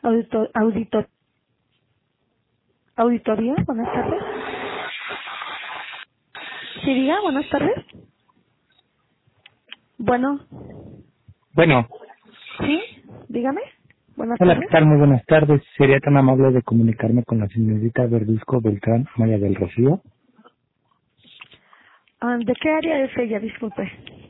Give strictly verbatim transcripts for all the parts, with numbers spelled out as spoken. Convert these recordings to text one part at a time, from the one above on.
Auditor, auditor, auditoría, buenas tardes. Sí, diga, buenas tardes. Bueno, Bueno, sí, dígame, buenas hola, ¿qué tardes. tal? Muy buenas tardes. Sería tan amable de comunicarme con la señorita Verduzco Beltrán María del Rocío. Ah, ¿de qué área es ella? Disculpe.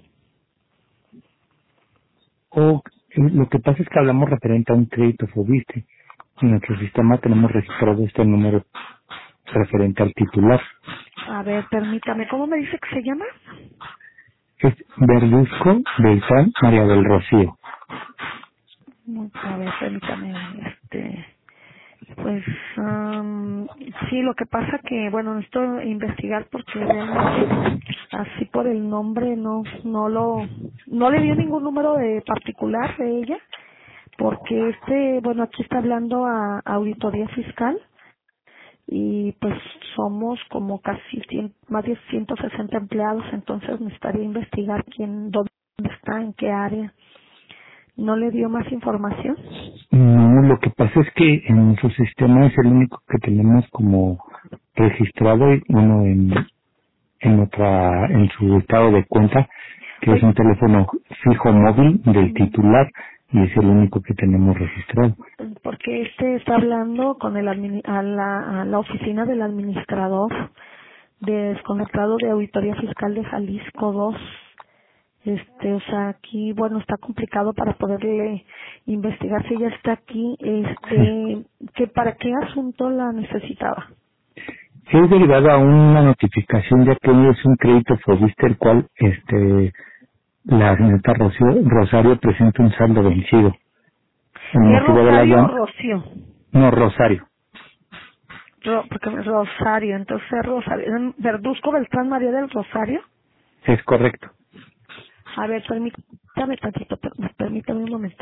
O eh, lo que pasa es que hablamos referente a un crédito Fobiste. En nuestro sistema tenemos registrado este número referente al titular. A ver, permítame, ¿cómo me dice que se llama? Es Verduzco Beltrán María del Rocío. Mm, A ver, permítame, este, pues, am, sí, lo que pasa que, bueno, necesito investigar porque realmente, así por el nombre, no, no lo, no le dio ningún número de particular de ella, porque este, bueno, aquí está hablando a auditoría fiscal y pues somos como casi cien, más de ciento sesenta empleados, entonces necesitaría investigar quién, dónde está, en qué área. ¿No le dio más información? No, lo que pasa es que en nuestro sistema es el único que tenemos como registrado y uno en, en otra, en su estado de cuenta, que es Oye, un teléfono fijo móvil del titular y es el único que tenemos registrado. porque este está hablando con el admini- a la, a la oficina del administrador desconectado de Auditoría Fiscal de Jalisco dos. Este, o sea, aquí, bueno, está complicado para poderle investigar si ella está aquí, Sí. este, que para qué asunto la necesitaba. Sí, es derivado a una notificación ya que es un crédito Fobiste el cual este la señorita Rocío- Rosario presenta un saldo vencido. El ¿Es motivo de la Rosario o llamada, Rocío? no, Rosario, Ro- porque es Rosario, entonces es Rosario. ¿Verduzco Beltrán María del Rosario? es correcto. A ver, permítame tantito, per- permítame un momento.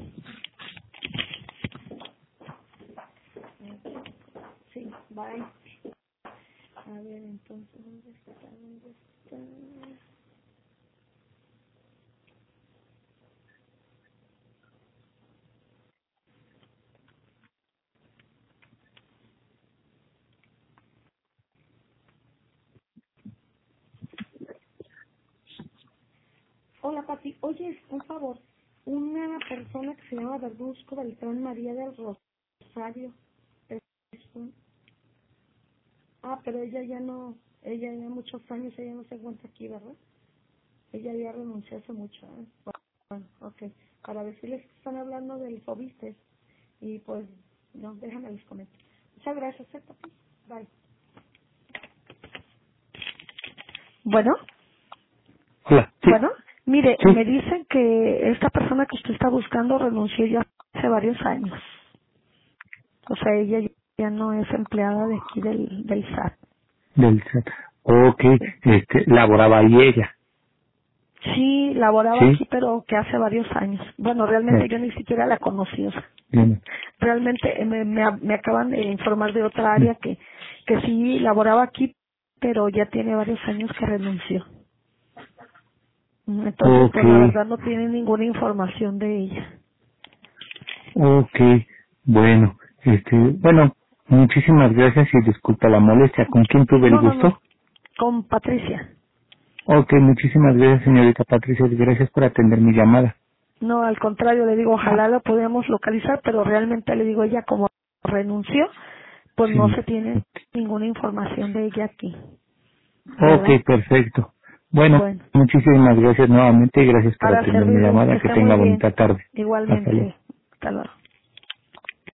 Sí, bye. A ver, entonces, ¿dónde está? ¿Dónde está? Hola, Pati. Oye, un favor. Una persona que se llama Verduzco Beltrán María del Rosario. Es un- Ah, pero ella ya no, ella ya muchos años, ella no se encuentra aquí, ¿verdad? Ella ya renunció hace mucho. ¿Eh? Bueno, ok. Para decirles que están hablando del Fobiste. Y pues, no, déjame les comento. Muchas gracias, ¿eh, Pati? Bye. Bueno. Hola, sí, Bueno, mire, sí, me dicen que esta persona que usted está buscando renunció ya hace varios años. O sea, ella ya no es empleada de aquí del, del S A T. del S A T. Ok, Sí, este, laboraba ahí ella, sí, laboraba ¿sí? aquí, pero que hace varios años. Bueno, realmente Ok, yo ni siquiera la conocí. O sea, bien, realmente eh, me, me, me acaban de informar de otra área bien. que, que sí laboraba aquí, pero ya tiene varios años que renunció. Mm, Entonces, Ok, pues la verdad no tiene ninguna información de ella. ok, bueno, este, bueno, muchísimas gracias y disculpa la molestia. ¿Con quién tuve el No, no, no. gusto? Con Patricia. Ok, muchísimas gracias, señorita Patricia, y gracias por atender mi llamada. No, al contrario, le digo, ojalá lo podamos localizar, pero realmente le digo, ella como renunció, pues no Sí. se tiene ninguna información de ella aquí, ¿verdad? Ok, perfecto. Bueno, Bueno, muchísimas gracias nuevamente y gracias por para atender mi servirle, que llamada. Que esté muy tenga bien. bonita tarde. Hasta luego. Igualmente, hasta luego.